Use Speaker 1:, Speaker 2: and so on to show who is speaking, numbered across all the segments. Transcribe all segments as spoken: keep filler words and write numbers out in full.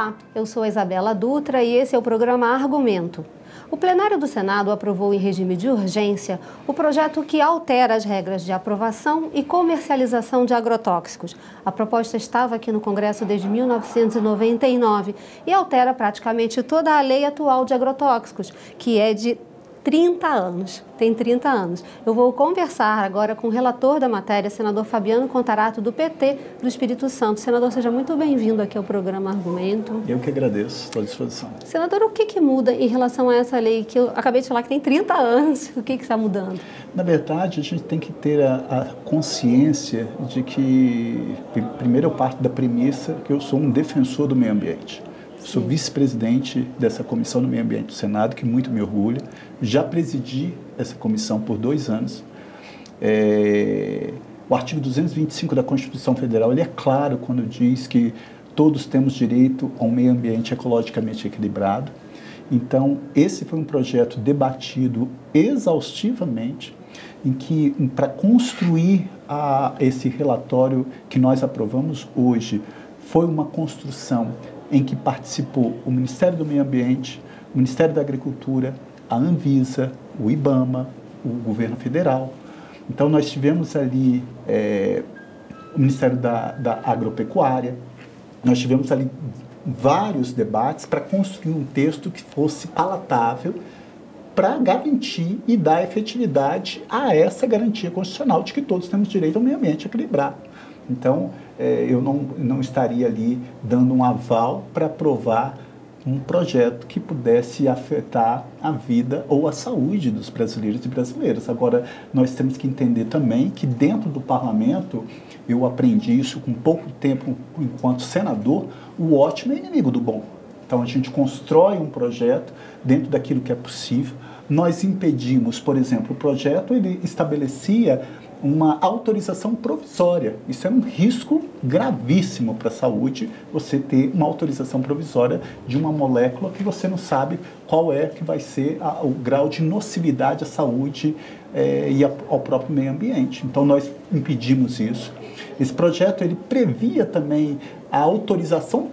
Speaker 1: Olá, eu sou Isabela Dutra e esse é o programa Argumento. O plenário do Senado aprovou em regime de urgência o projeto que altera as regras de aprovação e comercialização de agrotóxicos. A proposta estava aqui no Congresso desde mil novecentos e noventa e nove e altera praticamente toda a lei atual de agrotóxicos, que é de trinta anos, tem trinta anos. Eu vou conversar agora com o relator da matéria, senador Fabiano Contarato, do P T do Espírito Santo. Senador, seja muito bem-vindo aqui ao programa Argumento.
Speaker 2: Eu que agradeço, estou à disposição.
Speaker 1: Senador, o que, que muda em relação a essa lei que eu acabei de falar que tem trinta anos? O que que está mudando?
Speaker 2: Na verdade, a gente tem que ter a, a consciência de que, primeiro, eu parto da premissa que eu sou um defensor do meio ambiente. Sou vice-presidente dessa comissão do meio ambiente do Senado, que muito me orgulha. Já presidi essa comissão por dois anos. É, o artigo duzentos e vinte e cinco da Constituição Federal, ele é claro quando diz que todos temos direito a um meio ambiente ecologicamente equilibrado. Então, esse foi um projeto debatido exaustivamente, em que, para construir a, esse relatório que nós aprovamos hoje, foi uma construção em que participou o Ministério do Meio Ambiente, o Ministério da Agricultura, a Anvisa, o IBAMA, o Governo Federal. Então, nós tivemos ali é, o Ministério da, da Agropecuária, nós tivemos ali vários debates para construir um texto que fosse palatável para garantir e dar efetividade a essa garantia constitucional de que todos temos direito ao meio ambiente equilibrado. Então, eh, eu não, não estaria ali dando um aval para aprovar um projeto que pudesse afetar a vida ou a saúde dos brasileiros e brasileiras. Agora, nós temos que entender também que dentro do parlamento, eu aprendi isso com pouco tempo enquanto senador, o ótimo é inimigo do bom. Então, a gente constrói um projeto dentro daquilo que é possível. Nós impedimos, por exemplo, o projeto ele estabelecia uma autorização provisória. Isso é um risco gravíssimo para a saúde, você ter uma autorização provisória de uma molécula que você não sabe qual é que vai ser a, o grau de nocividade à saúde é, e a, ao próprio meio ambiente. Então, nós impedimos isso. Esse projeto ele previa também a autorização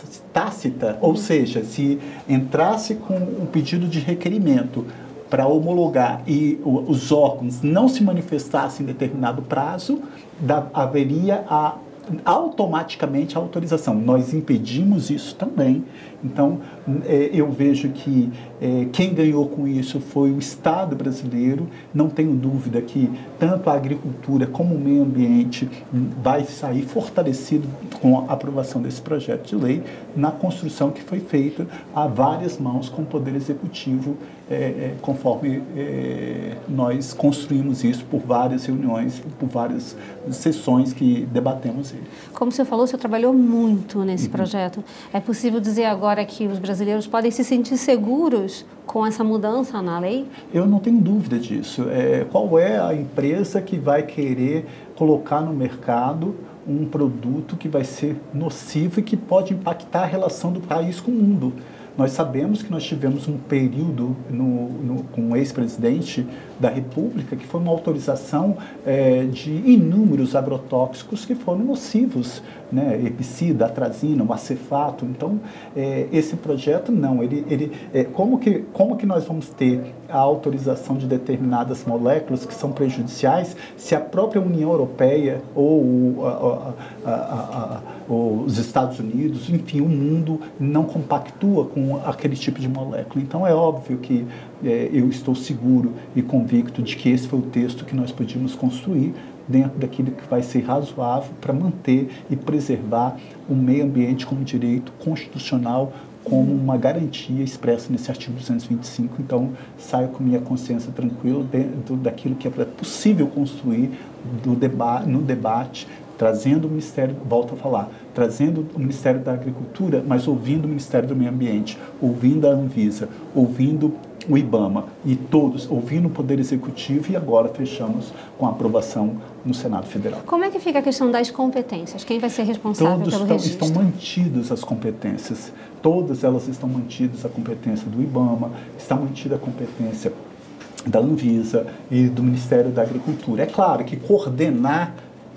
Speaker 2: tácita, ou seja, se entrasse com um pedido de requerimento para homologar e os órgãos não se manifestassem em determinado prazo, da, haveria a, automaticamente a autorização. Nós impedimos isso também. Então, é, eu vejo que é, quem ganhou com isso foi o Estado brasileiro. Não tenho dúvida que tanto a agricultura como o meio ambiente vai sair fortalecido com a aprovação desse projeto de lei na construção que foi feita a várias mãos com o Poder Executivo, é, é, conforme é, nós construímos isso por várias reuniões, por várias sessões que debatemos ele.
Speaker 1: Como o senhor falou, o senhor trabalhou muito nesse
Speaker 2: Uhum.
Speaker 1: projeto. É possível dizer agora que os brasileiros podem se sentir seguros com essa mudança na lei?
Speaker 2: Eu não tenho dúvida disso. É, qual é a empresa que vai querer colocar no mercado um produto que vai ser nocivo e que pode impactar a relação do país com o mundo? Nós sabemos que nós tivemos um período no, no, com o ex-presidente da República que foi uma autorização é, de inúmeros agrotóxicos que foram nocivos, né? Herbicida, atrazina, o acefato. Então, é, esse projeto não. Ele, ele, é, como, que, como que nós vamos ter a autorização de determinadas moléculas que são prejudiciais se a própria União Europeia ou a, a, a, a, os Estados Unidos, enfim, o mundo não compactua com aquele tipo de molécula? Então, é óbvio que é, eu estou seguro e convicto de que esse foi o texto que nós podíamos construir dentro daquilo que vai ser razoável para manter e preservar o meio ambiente como direito constitucional, como uma garantia expressa nesse artigo duzentos e vinte e cinco. Então, saio com minha consciência tranquila dentro daquilo que é possível construir do deba- no debate, trazendo o Ministério, volto a falar, trazendo o Ministério da Agricultura, mas ouvindo o Ministério do Meio Ambiente, ouvindo a Anvisa, ouvindo o IBAMA e todos, ouvindo o Poder Executivo, e agora fechamos com a aprovação no Senado Federal.
Speaker 1: Como é que fica a questão das competências? Quem vai ser responsável
Speaker 2: Todos
Speaker 1: pelo
Speaker 2: estão,
Speaker 1: registro?
Speaker 2: estão mantidas as competências, todas elas estão mantidas, a competência do IBAMA, está mantida a competência da Anvisa e do Ministério da Agricultura. É claro que coordenar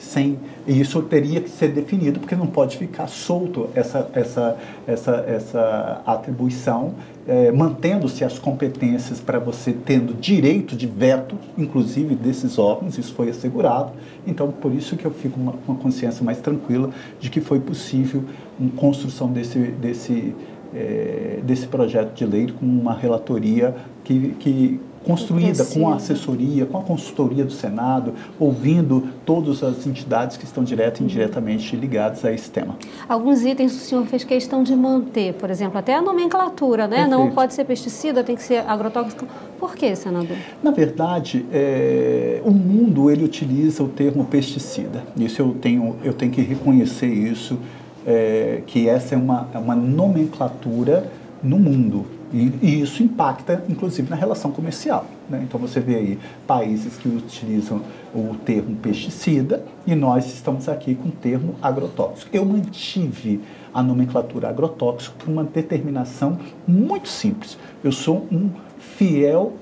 Speaker 2: sem, e isso teria que ser definido, porque não pode ficar solto essa, essa, essa, essa atribuição, é, mantendo-se as competências para você tendo direito de veto, inclusive desses órgãos, isso foi assegurado. Então, por isso que eu fico com uma, uma consciência mais tranquila de que foi possível uma construção desse, desse, é, desse projeto de lei com uma relatoria que, que construída com a assessoria, com a consultoria do Senado, ouvindo todas as entidades que estão direta e indiretamente ligadas a esse tema.
Speaker 1: Alguns itens o senhor fez questão de manter, por exemplo, até a nomenclatura, né? Perfeito. Não pode ser pesticida, tem que ser agrotóxico. Por quê, senador?
Speaker 2: Na verdade, é, o mundo ele utiliza o termo pesticida. Isso eu tenho, eu tenho que reconhecer isso, é, que essa é uma, uma nomenclatura no mundo. E, e isso impacta, inclusive, na relação comercial, né? Então, você vê aí países que utilizam o termo pesticida e nós estamos aqui com o termo agrotóxico. Eu mantive a nomenclatura agrotóxico por uma determinação muito simples. Eu sou um fiel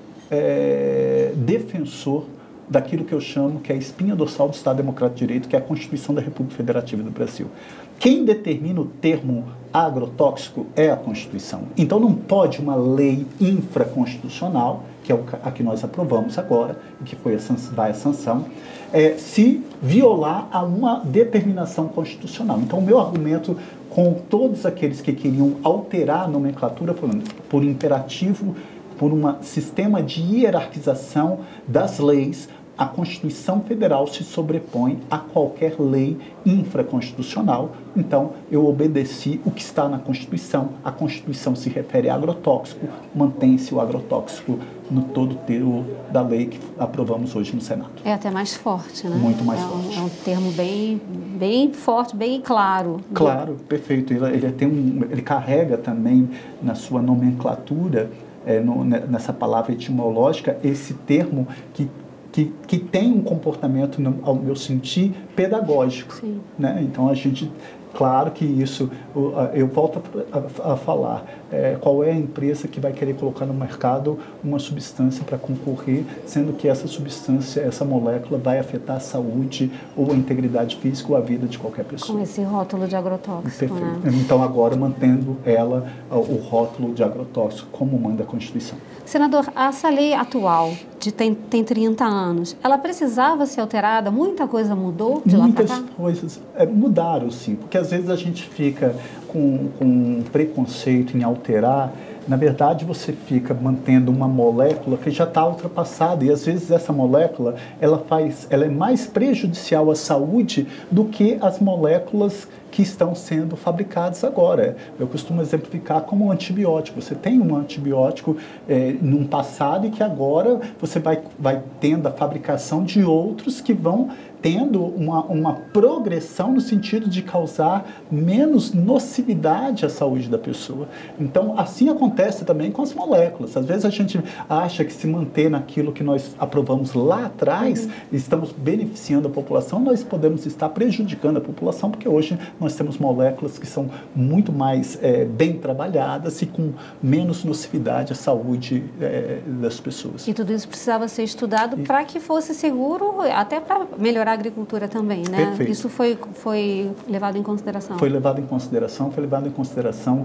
Speaker 2: é, defensor daquilo que eu chamo que é a espinha dorsal do Estado Democrático de Direito, que é a Constituição da República Federativa do Brasil. Quem determina o termo agrotóxico é a Constituição. Então não pode uma lei infraconstitucional, que é a que nós aprovamos agora, e que foi a sanção, vai a sanção, é, se violar a uma determinação constitucional. Então o meu argumento com todos aqueles que queriam alterar a nomenclatura falando por imperativo, por um sistema de hierarquização das leis, a Constituição Federal se sobrepõe a qualquer lei infraconstitucional. Então, eu obedeci o que está na Constituição. A Constituição se refere a agrotóxico, mantém-se o agrotóxico no todo termo da lei que aprovamos hoje no Senado.
Speaker 1: É até mais forte, né?
Speaker 2: Muito mais
Speaker 1: é
Speaker 2: forte.
Speaker 1: Um, é um termo bem, bem forte, bem claro.
Speaker 2: Claro, perfeito. Ele, ele, tem um, ele carrega também na sua nomenclatura, é, no, nessa palavra etimológica, esse termo que Que, que tem um comportamento, no, ao meu sentir, pedagógico.
Speaker 1: Sim.
Speaker 2: Né? Então, a gente, claro que isso, eu volto a, a, a falar, é, qual é a empresa que vai querer colocar no mercado uma substância para concorrer, sendo que essa substância, essa molécula vai afetar a saúde ou a integridade física ou a vida de qualquer pessoa.
Speaker 1: Com esse rótulo de agrotóxico.
Speaker 2: Perfeito.
Speaker 1: Né?
Speaker 2: Então, agora, mantendo ela, o rótulo de agrotóxico, como manda a Constituição.
Speaker 1: Senador, essa lei atual, de tem, tem trinta anos, ela precisava ser alterada? Muita coisa mudou de
Speaker 2: Muitas
Speaker 1: lá para cá?
Speaker 2: coisas é, mudaram, sim, porque às vezes a gente fica com, com preconceito em alterar. Na verdade, você fica mantendo uma molécula que já está ultrapassada e às vezes essa molécula ela faz, ela é mais prejudicial à saúde do que as moléculas que estão sendo fabricadas agora. Eu costumo exemplificar como um antibiótico. Você tem um antibiótico é, num passado e que agora você vai, vai tendo a fabricação de outros que vão tendo uma, uma progressão no sentido de causar menos nocividade à saúde da pessoa. Então, assim acontece também com as moléculas. Às vezes a gente acha que se manter naquilo que nós aprovamos lá atrás, uhum. estamos beneficiando a população, nós podemos estar prejudicando a população, porque hoje nós temos moléculas que são muito mais é, bem trabalhadas e com menos nocividade à saúde é, das pessoas.
Speaker 1: E tudo isso precisava ser estudado para que fosse seguro, até para melhorar a agricultura também, né?
Speaker 2: Perfeito.
Speaker 1: Isso foi, foi levado em consideração?
Speaker 2: Foi levado em consideração, foi levado em consideração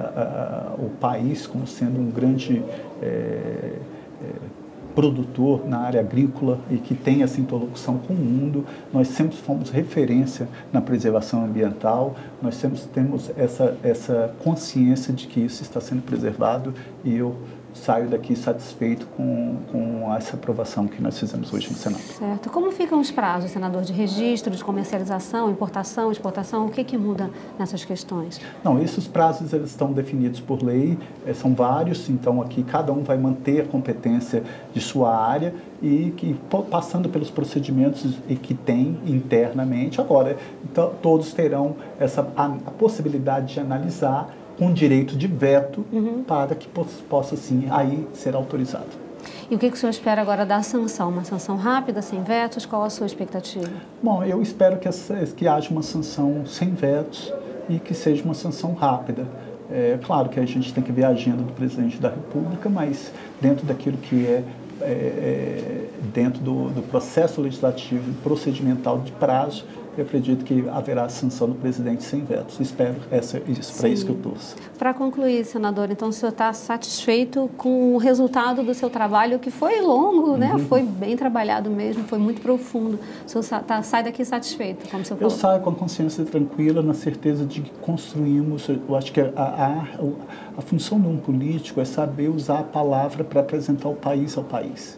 Speaker 2: uh, uh, o país como sendo um grande é, é, produtor na área agrícola e que tem essa interlocução com o mundo. Nós sempre fomos referência na preservação ambiental, nós sempre temos essa, essa consciência de que isso está sendo preservado e eu saio daqui satisfeito com, com essa aprovação que nós fizemos hoje no Senado.
Speaker 1: Certo. Como ficam os prazos, senador, de registro, de comercialização, importação, exportação? O que que muda nessas questões?
Speaker 2: Não, esses prazos eles estão definidos por lei, são vários, então aqui cada um vai manter a competência de sua área e que passando pelos procedimentos que tem internamente. Agora, então, todos terão essa, a, a possibilidade de analisar com direito de veto uhum. para que possa, sim, aí ser autorizado.
Speaker 1: E o que, que o senhor espera agora da sanção? Uma sanção rápida, sem vetos? Qual a sua expectativa?
Speaker 2: Bom, eu espero que, essa, que haja uma sanção sem vetos e que seja uma sanção rápida. É claro que a gente tem que ver a agenda do presidente da República, mas dentro daquilo que é é, dentro do, do processo legislativo procedimental de prazo, eu acredito que haverá sanção do presidente sem vetos. Espero, essa, isso, para isso que eu torço. Para
Speaker 1: concluir, senador, então o senhor está satisfeito com o resultado do seu trabalho, que foi longo, uhum. né? Foi bem trabalhado mesmo, foi muito profundo. O senhor tá, sai daqui satisfeito, como o senhor falou?
Speaker 2: Eu saio com a consciência tranquila, na certeza de que construímos. Eu acho que a, a, a função de um político é saber usar a palavra para apresentar o país ao país.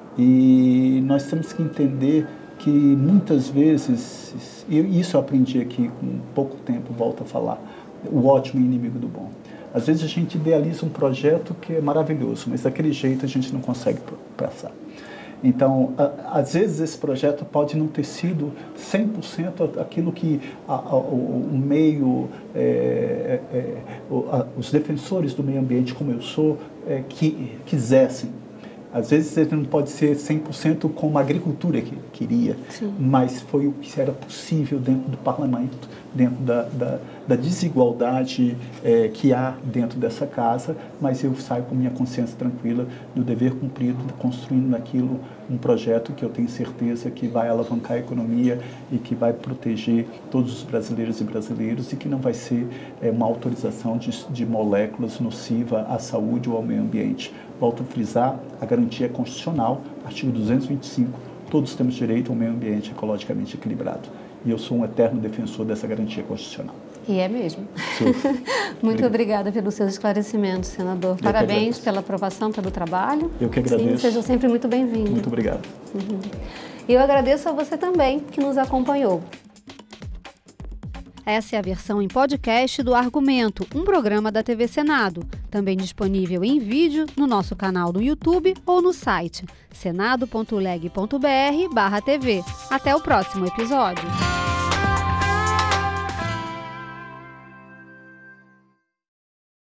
Speaker 2: E nós temos que entender que muitas vezes, e isso eu aprendi aqui com pouco tempo, volto a falar, o ótimo é inimigo do bom. Às vezes a gente idealiza um projeto que é maravilhoso, mas daquele jeito a gente não consegue passar. Então, a, às vezes esse projeto pode não ter sido cem por cento aquilo que a, a, o, o meio, é, é, o, a, os defensores do meio ambiente, como eu sou, é, que quisessem. Às vezes ele não pode ser cem por cento como a agricultura que queria, Sim. mas foi o que era possível dentro do parlamento, dentro da, da, da desigualdade é, que há dentro dessa casa, mas eu saio com minha consciência tranquila do dever cumprido, construindo naquilo um projeto que eu tenho certeza que vai alavancar a economia e que vai proteger todos os brasileiros e brasileiros e que não vai ser é, uma autorização de, de moléculas nocivas à saúde ou ao meio ambiente. Volto a frisar, a garantia é constitucional, artigo duzentos e vinte e cinco, todos temos direito a um meio ambiente ecologicamente equilibrado. E eu sou um eterno defensor dessa garantia constitucional.
Speaker 1: E é mesmo. Muito obrigada pelos seus esclarecimentos, senador. Eu Parabéns pela aprovação, pelo trabalho.
Speaker 2: Eu que agradeço.
Speaker 1: Sim, sejam sempre muito bem-vindos.
Speaker 2: Muito obrigado.
Speaker 1: Uhum. E eu agradeço a você também, que nos acompanhou. Essa é a versão em podcast do Argumento, um programa da T V Senado, também disponível em vídeo no nosso canal do YouTube ou no site senado ponto leg ponto br barra T V. Até o próximo episódio.